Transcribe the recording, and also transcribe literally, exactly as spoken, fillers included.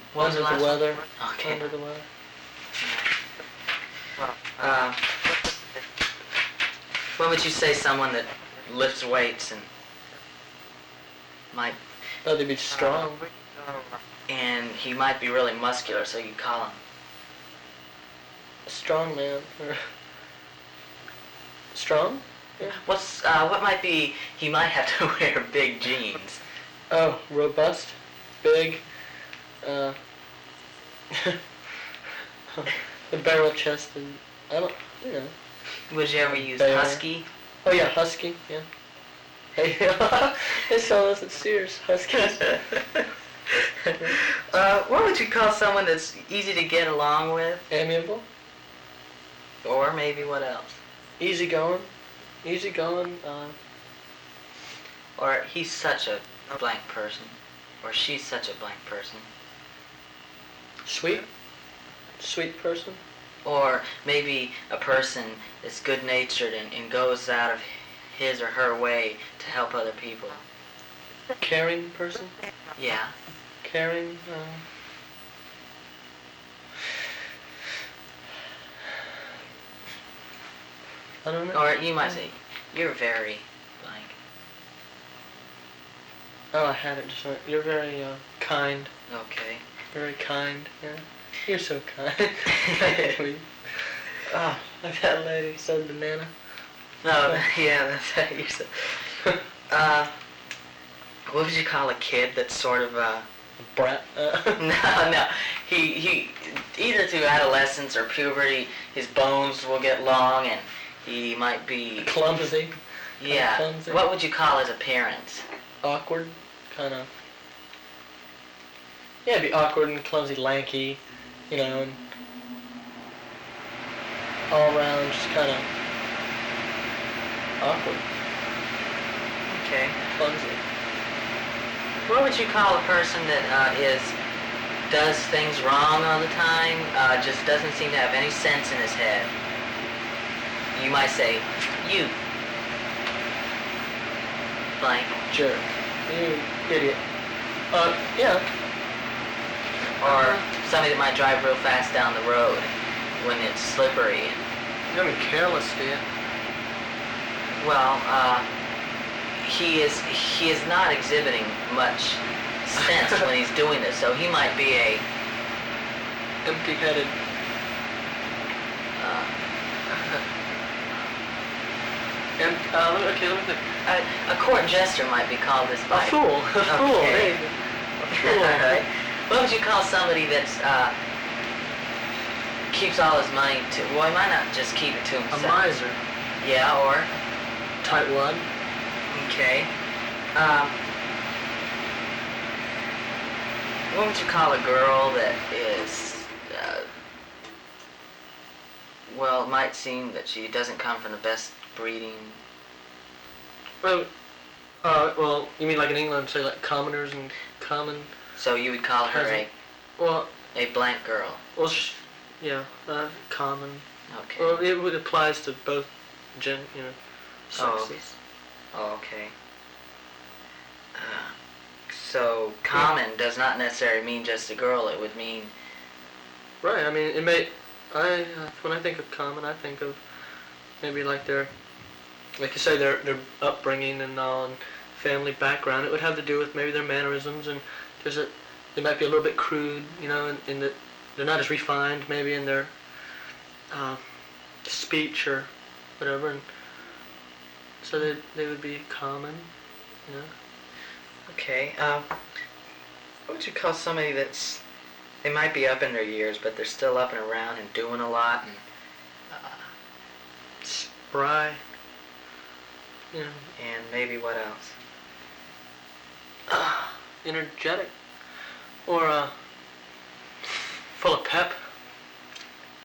What was Under the the last weather. one? Okay. Under the weather. Uh, what would you say someone that lifts weights and might, Oh, they'd be strong. and he might be really muscular, so you call him A strong man. Or strong? Yeah. what's uh, what might be he might have to wear big jeans. Oh, robust, big, uh, the barrel chested. I don't, you know. Would you ever use Bear. husky? Oh yeah, husky. Yeah. Hey, they sell this at Sears. Huskies. uh, what would you call someone that's easy to get along with? Amiable, Or maybe what else? easy going, easy going. Uh, Or he's such a blank person. Or she's such a blank person. sweet, sweet person. Or maybe a person that's good-natured and, and goes out of his or her way to help other people. Caring person. Yeah. Caring. Uh, I don't know. Or you might say, you're very blank. Oh, I had it just right. You're very uh, kind. Okay. Very kind. Yeah. You're so kind. Ah, like that lady said banana. No, yeah, that's how you said. Uh, what would you call a kid that's sort of, uh... Brat. Uh, no, no. He, he, either through adolescence or puberty, his bones will get long and he might be... clumsy. Yeah. clumsy. What would you call his appearance? Awkward. Kind of. Yeah, it'd be awkward and clumsy, lanky, you know, and all around just kind of awkward, Okay. clumsy. What would you call a person that uh, is does things wrong all the time, uh, just doesn't seem to have any sense in his head? You might say, you. Blank. Jerk. You idiot. Uh, yeah. Or somebody that might drive real fast down the road when it's slippery. You're gonna be careless, do you? Well, uh, he is he is not exhibiting much sense when he's doing this, so he might be a Empty-headed. uh, Em- uh, let me- okay, let me think. a, a court jester might be called this A by. fool. A fool. Okay. There you go. A fool. All right. What would you call somebody that's uh, keeps all his money to? Well, he might not just keep it to A himself. miser. Yeah, or Tightwad. okay. Um, what would you call a girl that is? Uh, well, it might seem that she doesn't come from the best breeding. Well, uh, well, you mean like in England, say like commoners and common. So you would call her a Well, a blank girl. well, sh- yeah, uh, common. Okay. Well, it would applies to both gen, you know, Oh. sexes. Oh, okay. Uh, so common does not necessarily mean just a girl. It would mean Right. I mean, it may. I uh, when I think of common, I think of maybe like their, like you say, their their upbringing and all, and family background. It would have to do with maybe their mannerisms, and there's a they might be a little bit crude, you know, in, in that they're not as refined maybe in their uh, speech or whatever, and so they they would be common, you know. okay. Um, what would you call somebody that's they might be up in their years, but they're still up and around and doing a lot and uh, Spry, you know, and maybe what else? uh, energetic, or uh, full of pep.